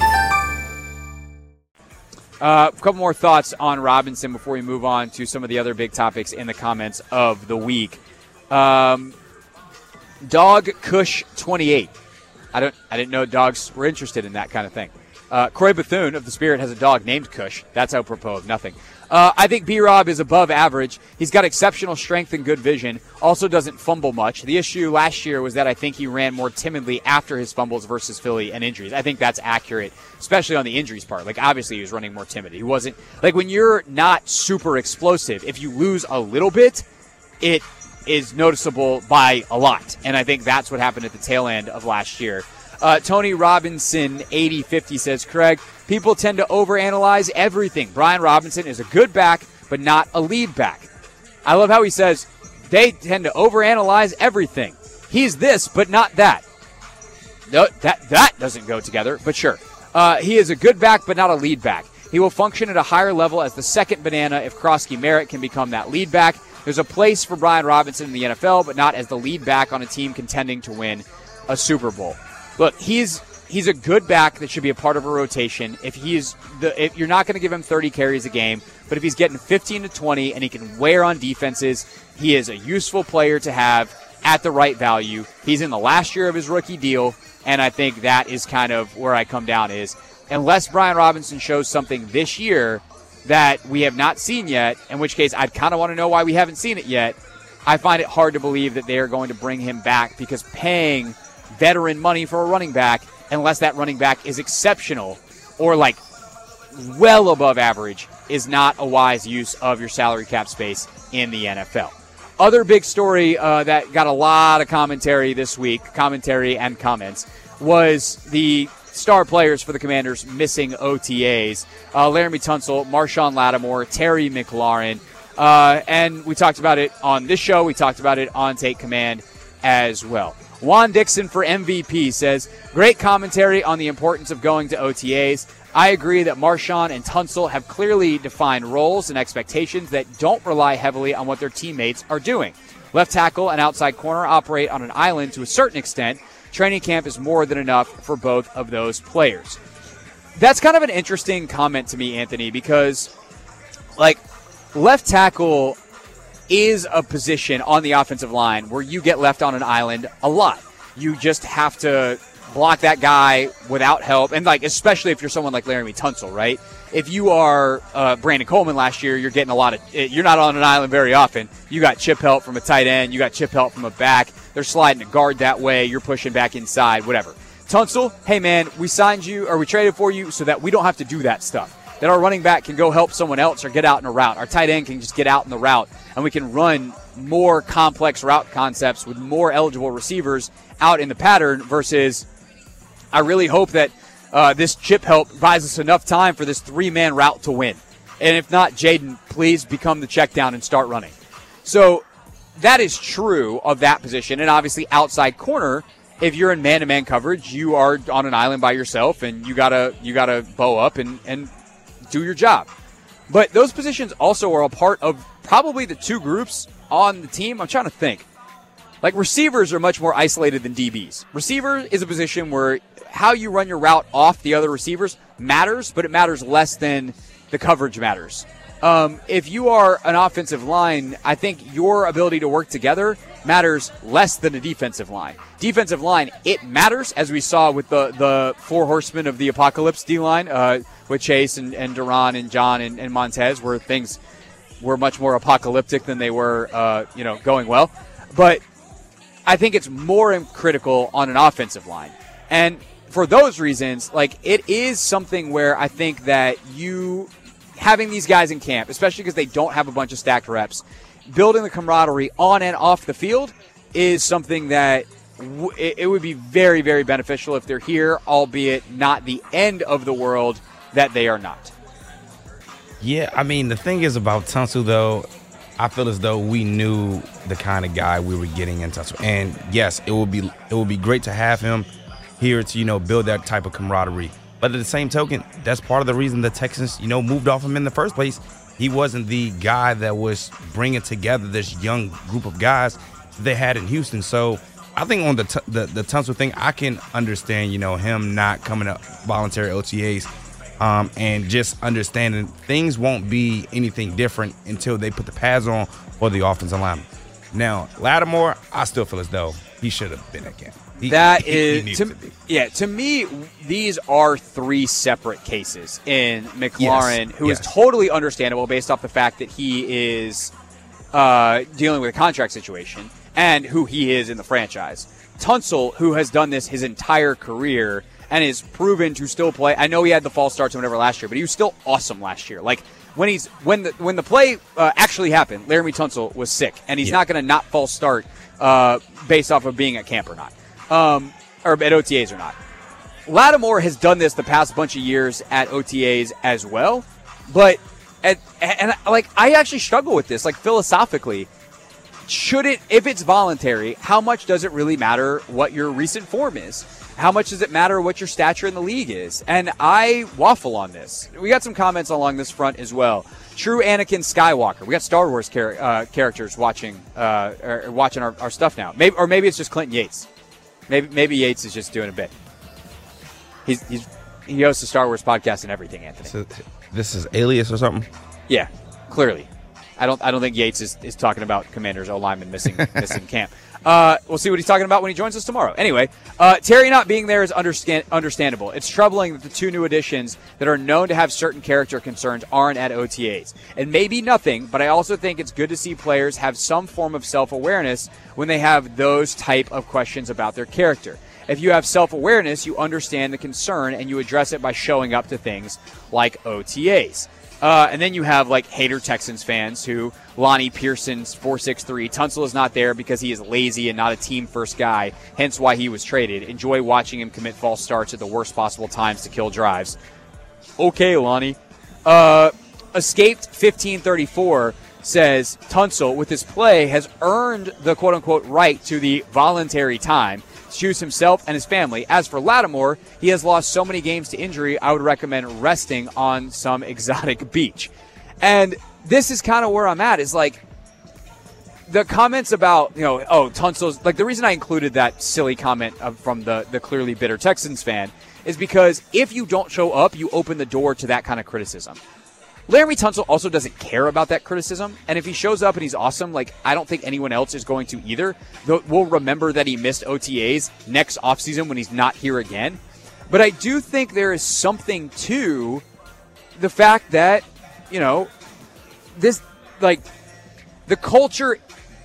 Uh, a couple more thoughts on Robinson before we move on to some of the other big topics in the comments of the week. Um, Dog Kush twenty-eight. I don't. I didn't know dogs were interested in that kind of thing. Uh, Croy Bethune of the Spirit has a dog named Kush. That's apropos of nothing. Uh, I think B-Rob is above average. He's got exceptional strength and good vision. Also doesn't fumble much. The issue last year was that I think he ran more timidly after his fumbles versus Philly and injuries. I think that's accurate, especially on the injuries part. Like, obviously, he was running more timid. He wasn't – like, when you're not super explosive, if you lose a little bit, it – is noticeable by a lot. And I think that's what happened at the tail end of last year. Uh, Tony Robinson, eighty fifty, says, Craig, people tend to overanalyze everything. Brian Robinson is a good back, but not a lead back. I love how he says, they tend to overanalyze everything. He's this, but not that. No, that, that doesn't go together, but sure. Uh, he is a good back, but not a lead back. He will function at a higher level as the second banana if Krosky Merritt can become that lead back. There's a place for Brian Robinson in the N F L, but not as the lead back on a team contending to win a Super Bowl. Look, he's he's a good back that should be a part of a rotation. If he's the, if you're not going to give him thirty carries a game, but if he's getting fifteen to twenty and he can wear on defenses, he is a useful player to have at the right value. He's in the last year of his rookie deal, and I think that is kind of where I come down is unless Brian Robinson shows something this year that we have not seen yet, in which case I'd kind of want to know why we haven't seen it yet, I find it hard to believe that they are going to bring him back because paying veteran money for a running back, unless that running back is exceptional or like well above average, is not a wise use of your salary cap space in the N F L. Other big story uh, that got a lot of commentary this week, commentary and comments, was the star players for the Commanders missing O T As. Uh, Laramie Tunsil, Marshawn Lattimore, Terry McLaurin. Uh, and we talked about it on this show. We talked about it on Take Command as well. Juan Dixon for M V P says, great commentary on the importance of going to O T As. I agree that Marshawn and Tunsil have clearly defined roles and expectations that don't rely heavily on what their teammates are doing. Left tackle and outside corner operate on an island to a certain extent. Training camp is more than enough for both of those players. That's kind of an interesting comment to me, Anthony, because, like, left tackle is a position on the offensive line where you get left on an island a lot. You just have to block that guy without help, and, like, especially if you're someone like Laramie Tunsil, right? If you are uh, Brandon Coleman last year, you're getting a lot of – you're not on an island very often. You got chip help from a tight end. You got chip help from a back. They're sliding a guard that way. You're pushing back inside, whatever. Tunsil, hey, man, we signed you or we traded for you so that we don't have to do that stuff, that our running back can go help someone else or get out in a route. Our tight end can just get out in the route, and we can run more complex route concepts with more eligible receivers out in the pattern versus I really hope that uh, this chip help buys us enough time for this three-man route to win. And if not, Jaden, please become the check down and start running. So that is true of that position. And obviously outside corner, if you're in man-to-man coverage, you are on an island by yourself, and you gotta you gotta bow up and, and do your job. But those positions also are a part of probably the two groups on the team. I'm trying to think. Like, receivers are much more isolated than D Bs. Receiver is a position where how you run your route off the other receivers matters, but it matters less than the coverage matters. Um, if you are an offensive line, I think your ability to work together matters less than a defensive line. Defensive line, it matters, as we saw with the, the four horsemen of the apocalypse D-line, uh, with Chase and, and Duran and John and, and Montez, where things were much more apocalyptic than they were, uh, you know, going well. But I think it's more critical on an offensive line. And for those reasons, like, it is something where I think that you having these guys in camp, especially because they don't have a bunch of stacked reps, building the camaraderie on and off the field is something that w- it would be very, very beneficial if they're here, albeit not the end of the world that they are not. Yeah, I mean, the thing is about Tunsil, though, I feel as though we knew the kind of guy we were getting in Tunsil. And yes, it would be it would be great to have him here to, you know, build that type of camaraderie. But at the same token, that's part of the reason the Texans, you know, moved off him in the first place. He wasn't the guy that was bringing together this young group of guys they had in Houston. So I think on the t- the, the Tunsil thing, I can understand, you know, him not coming up voluntary O T As um, and just understanding things won't be anything different until they put the pads on for the offensive lineman. Now, Lattimore, I still feel as though he should have been at camp. He, that he, is, he to, to yeah, to me, these are three separate cases in McLaurin, Yes, who yes. is totally understandable based off the fact that he is uh, dealing with a contract situation and who he is in the franchise. Tunsil, who has done this his entire career and is proven to still play. I know he had the false starts or whatever last year, but he was still awesome last year. Like, when he's when the when the play uh, actually happened, Laramie Tunsil was sick, and he's Yeah. not going to not false start uh, based off of being at camp or not. Um, or at O T As or not. Lattimore has done this the past bunch of years at O T As as well, but at, and like I actually struggle with this, like philosophically. Should it, if it's voluntary, how much does it really matter what your recent form is? How much does it matter what your stature in the league is? And I waffle on this. We got some comments along this front as well. True Anakin Skywalker. We got Star Wars char- uh, characters watching uh, or watching our, our stuff now. Maybe, or maybe it's just Clinton Yates. Maybe maybe Yates is just doing a bit. He's he's he hosts a Star Wars podcast and everything, Anthony. So this is Alias or something? Yeah, clearly. I don't I don't think Yates is, is talking about Commanders O lineman missing missing camp. Uh, we'll see what he's talking about when he joins us tomorrow. Anyway, uh, Terry not being there is understand, understandable. It's troubling that the two new additions that are known to have certain character concerns aren't at O T As. It may be nothing, but I also think it's good to see players have some form of self-awareness when they have those type of questions about their character. If you have self-awareness, you understand the concern and you address it by showing up to things like O T As. Uh, and then you have, like, hater Texans fans who, Lonnie Pearson's four six three, Tunsil is not there because he is lazy and not a team-first guy, hence why he was traded. Enjoy watching him commit false starts at the worst possible times to kill drives. Okay, Lonnie. Uh, Escaped fifteen thirty-four says, Tunsil, with his play, has earned the quote-unquote right to the voluntary time to choose himself and his family. As for Lattimore, he has lost so many games to injury, I would recommend resting on some exotic beach. And this is kind of where I'm at, is like the comments about, you know, oh, Tunsil's, like the reason I included that silly comment of, from the, the clearly bitter Texans fan is because if you don't show up, you open the door to that kind of criticism. Laramie Tunsil also doesn't care about that criticism, and if he shows up and he's awesome, like, I don't think anyone else is going to either. We'll remember that he missed O T As next offseason when he's not here again. But I do think there is something to the fact that, you know, this, like, the culture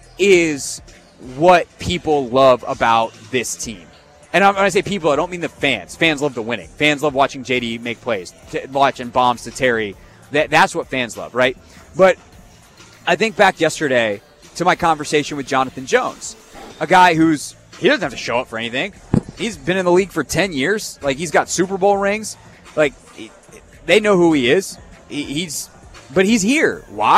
is what people love about this team. And when I say people, I don't mean the fans. Fans love the winning. Fans love watching J D make plays, t- watching bombs to Terry. That That's what fans love, right? But I think back yesterday to my conversation with Jonathan Jones, a guy who's, he doesn't have to show up for anything. He's been in the league for ten years. Like, he's got Super Bowl rings. Like, he, they know who he is. He, he's, but he's here. Why?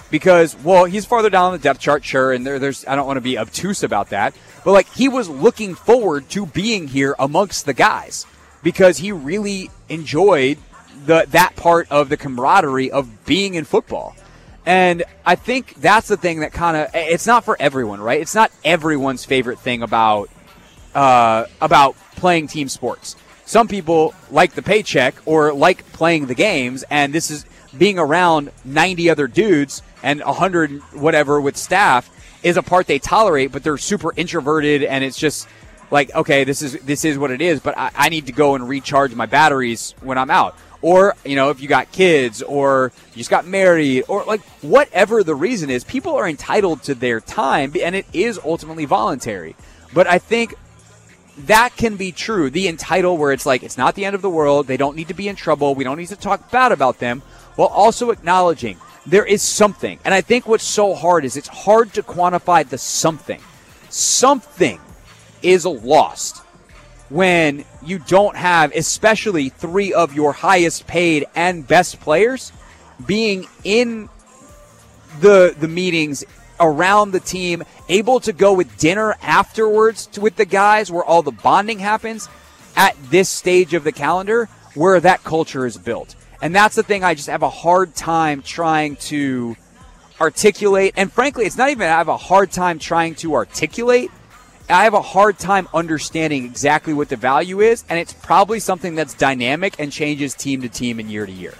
because, well, he's farther down the depth chart, sure, and there, there's I don't want to be obtuse about that, but like he was looking forward to being here amongst the guys because he really enjoyed the that part of the camaraderie of being in football. And I think that's the thing that kind of, it's not for everyone, right? It's not everyone's favorite thing about uh, about playing team sports. Some people like the paycheck or like playing the games, and this is being around ninety other dudes and one hundred whatever with staff is a part they tolerate, but they're super introverted, and it's just like, okay, this is this is what it is, but I, I need to go and recharge my batteries when I'm out. Or, you know, if you got kids or you just got married or like whatever the reason is, people are entitled to their time, and it is ultimately voluntary. But I think that can be true. The entitled where it's like, it's not the end of the world. They don't need to be in trouble. We don't need to talk bad about them, while also acknowledging there is something. And I think what's so hard is it's hard to quantify the something. Something is lost when you don't have, especially three of your highest paid and best players being in the the meetings around the team, able to go with dinner afterwards to, with the guys where all the bonding happens at this stage of the calendar where that culture is built. And that's the thing I just have a hard time trying to articulate. And frankly, it's not even I have a hard time trying to articulate. I have a hard time understanding exactly what the value is, and it's probably something that's dynamic and changes team to team and year to year.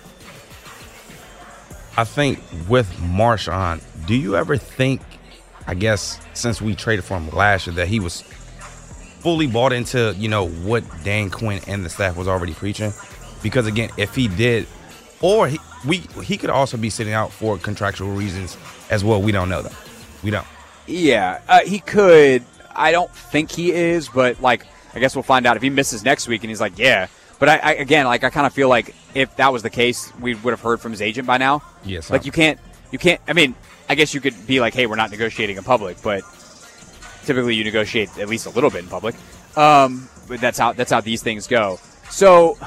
I think with Marshawn, do you ever think, I guess, since we traded for him last year, that he was fully bought into, you know, what Dan Quinn and the staff was already preaching? Because, again, if he did, or he, we, he could also be sitting out for contractual reasons as well. We don't know, though. We don't. Yeah, uh, he could. I don't think he is, but, like, I guess we'll find out if he misses next week and he's like, yeah. But, I, I again, like, I kind of feel like if that was the case, we would have heard from his agent by now. Yes. Like, you can't, you can't, I mean, I guess you could be like, hey, we're not negotiating in public, but typically you negotiate at least a little bit in public. Um, but that's how, that's how these things go. So,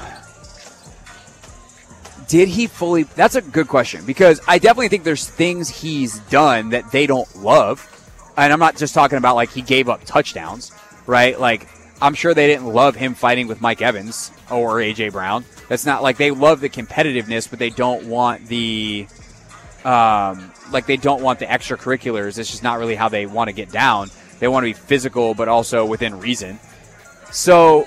did he fully, that's a good question, because I definitely think there's things he's done that they don't love. And I'm not just talking about, like, he gave up touchdowns, right? Like, I'm sure they didn't love him fighting with Mike Evans or A J Brown. That's not, like, they love the competitiveness, but they don't want the, um, like, they don't want the extracurriculars. It's just not really how they want to get down. They want to be physical, but also within reason. So,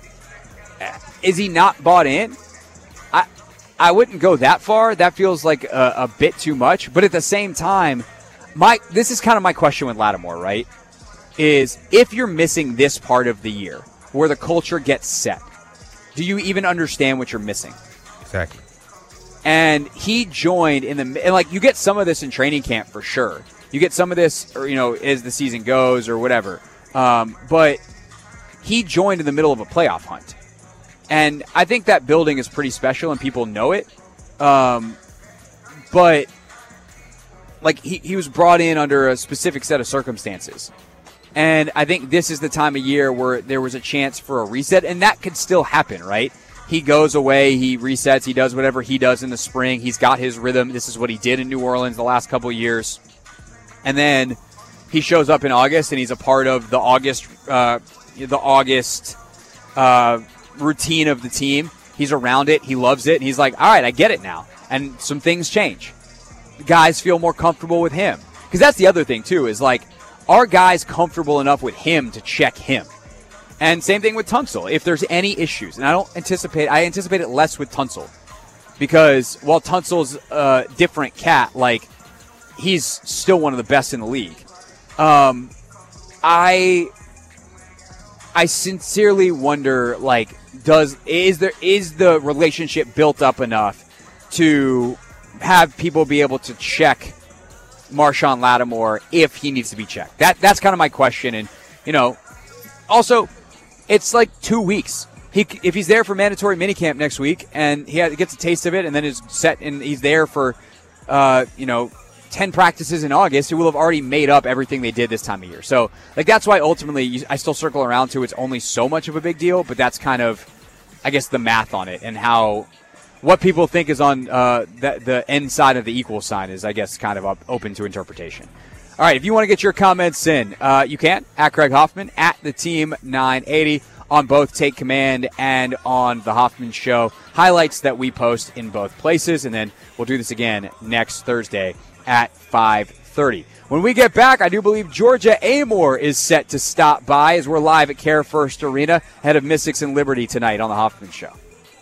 is he not bought in? I I wouldn't go that far. That feels like a, a bit too much. But at the same time, My, this is kind of my question with Lattimore, right? Is if you're missing this part of the year where the culture gets set, do you even understand what you're missing? Exactly. And he joined in the, and like you get some of this in training camp for sure. You get some of this, or, you know, as the season goes or whatever. Um, but he joined in the middle of a playoff hunt. And I think that building is pretty special and people know it. Um, but Like, he, he was brought in under a specific set of circumstances. And I think this is the time of year where there was a chance for a reset, and that could still happen, right? He goes away, he resets, he does whatever he does in the spring. He's got his rhythm. This is what he did in New Orleans the last couple of years. And then he shows up in August, and he's a part of the August uh, the August uh, routine of the team. He's around it. He loves it. And he's like, all right, I get it now. And some things change. Guys feel more comfortable with him. Because that's the other thing, too, is like, are guys comfortable enough with him to check him? And same thing with Tunsil. If there's any issues, and I don't anticipate, I anticipate it less with Tunsil. Because while Tunsil's a different cat, like, he's still one of the best in the league. Um, I, I sincerely wonder, like, does, is there, is the relationship built up enough to have people be able to check Marshawn Lattimore if he needs to be checked? That that's kind of my question. And, you know, also, it's like two weeks. He if he's there for mandatory minicamp next week and he gets a taste of it and then is set and he's there for, uh, you know, ten practices in August, he will have already made up everything they did this time of year. So, like, that's why ultimately I still circle around to it's only so much of a big deal, but that's kind of, I guess, the math on it and how what people think is on uh, the, the end side of the equal sign is, I guess, kind of up, open to interpretation. All right, if you want to get your comments in, uh, you can at Craig Hoffman, at the Team nine eighty on both Take Command and on The Hoffman Show. Highlights that we post in both places, and then we'll do this again next Thursday at five thirty. When we get back, I do believe Georgia Amore is set to stop by as we're live at Care First Arena, ahead of Mystics and Liberty tonight on The Hoffman Show.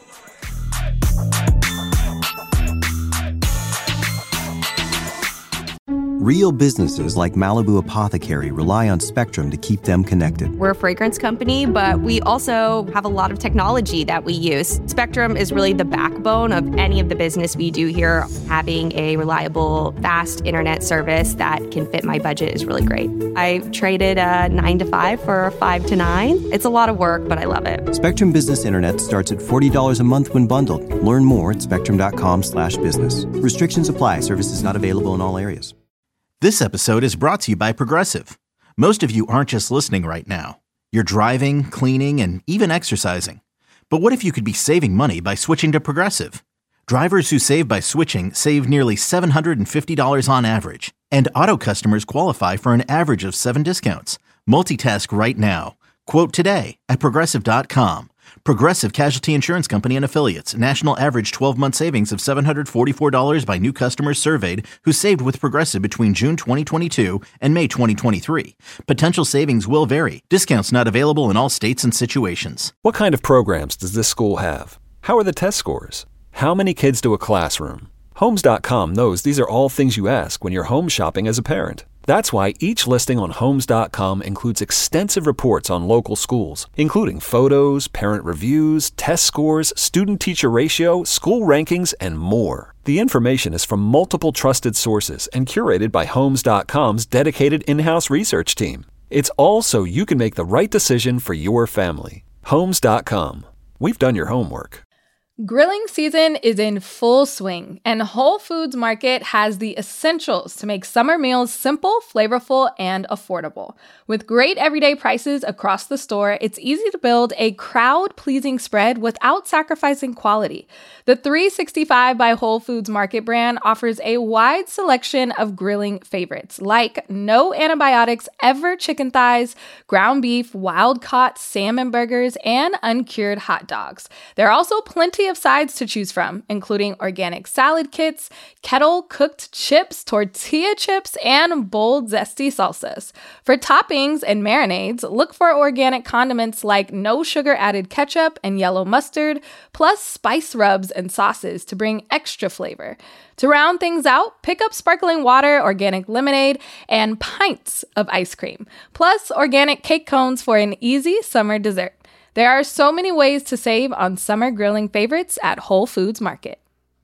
Real businesses like Malibu Apothecary rely on Spectrum to keep them connected. We're a fragrance company, but we also have a lot of technology that we use. Spectrum is really the backbone of any of the business we do here. Having a reliable, fast internet service that can fit my budget is really great. I traded a nine to five for a five to nine. It's a lot of work, but I love it. Spectrum Business Internet starts at forty dollars a month when bundled. Learn more at spectrum.com slash business. Restrictions apply. Services not available in all areas. This episode is brought to you by Progressive. Most of you aren't just listening right now. You're driving, cleaning, and even exercising. But what if you could be saving money by switching to Progressive? Drivers who save by switching save nearly seven hundred fifty dollars on average. And auto customers qualify for an average of seven discounts. Multitask right now. Quote today at Progressive dot com. Progressive Casualty Insurance Company and Affiliates. National average twelve-month savings of seven hundred forty-four dollars by new customers surveyed who saved with Progressive between June twenty twenty-two and May twenty twenty-three. Potential savings will vary. Discounts not available in all states and situations. What kind of programs does this school have? How are the test scores? How many kids do a classroom? Homes dot com knows these are all things you ask when you're home shopping as a parent. That's why each listing on Homes dot com includes extensive reports on local schools, including photos, parent reviews, test scores, student-teacher ratio, school rankings, and more. The information is from multiple trusted sources and curated by Homes dot com's dedicated in-house research team. It's all so you can make the right decision for your family. Homes dot com. We've done your homework. Grilling season is in full swing, and Whole Foods Market has the essentials to make summer meals simple, flavorful, and affordable. With great everyday prices across the store, it's easy to build a crowd-pleasing spread without sacrificing quality. The three sixty-five by Whole Foods Market brand offers a wide selection of grilling favorites, like no antibiotics ever chicken thighs, ground beef, wild-caught salmon burgers, and uncured hot dogs. There are also plenty of sides to choose from, including organic salad kits, kettle cooked chips, tortilla chips, and bold zesty salsas. For toppings and marinades, look for organic condiments like no sugar added ketchup and yellow mustard, plus spice rubs and sauces to bring extra flavor. To round things out, pick up sparkling water, organic lemonade, and pints of ice cream, plus organic cake cones for an easy summer dessert. There are so many ways to save on summer grilling favorites at Whole Foods Market.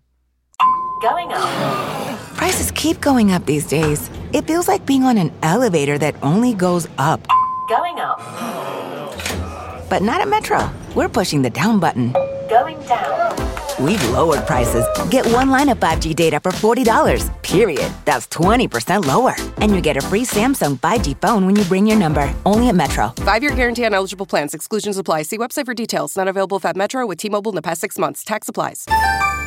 Going up. Prices keep going up these days. It feels like being on an elevator that only goes up. Going up. But not at Metro. We're pushing the down button. Going down. We've lowered prices. Get one line of five G data for forty dollars, period. That's twenty percent lower. And you get a free Samsung five G phone when you bring your number. Only at Metro. Five-year guarantee on eligible plans. Exclusions apply. See website for details. Not available if at Metro with T-Mobile in the past six months. Tax applies.